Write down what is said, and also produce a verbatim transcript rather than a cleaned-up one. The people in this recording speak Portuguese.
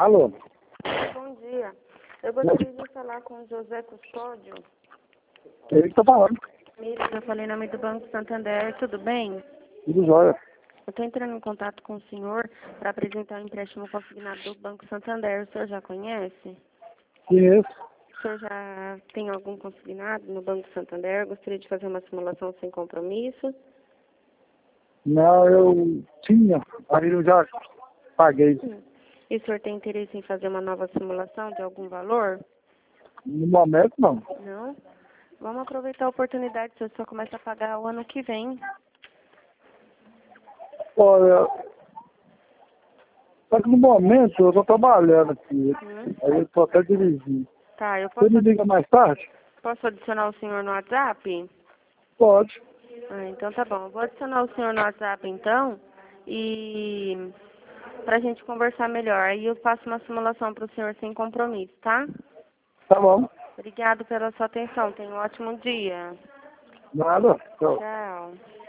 Alô? Bom dia. Eu gostaria de falar com o José Custódio. Ele que tá falando. Mira, eu falei em nome do Banco Santander, tudo bem? Tudo jóia. Eu estou entrando em contato com o senhor para apresentar o empréstimo consignado do Banco Santander. O senhor já conhece? Conheço. O senhor já tem algum consignado no Banco Santander? Eu gostaria de fazer uma simulação sem compromisso. Não, eu tinha. Aí eu já paguei. Hum. E o senhor tem interesse em fazer uma nova simulação de algum valor? No momento, não. Não? Vamos aproveitar a oportunidade, se o senhor começa a pagar o ano que vem. Olha, só que no momento eu tô trabalhando aqui. Hum. Aí eu tô até dirigindo. Tá, eu Você posso, me liga mais tarde? posso adicionar o senhor no WhatsApp? Pode. Ah, então tá bom. Eu vou adicionar o senhor no WhatsApp então e pra gente conversar melhor. Aí eu faço uma simulação pro senhor sem compromisso, tá? Tá bom. Obrigado pela sua atenção. Tenha um ótimo dia. Nada. Tchau. Tchau.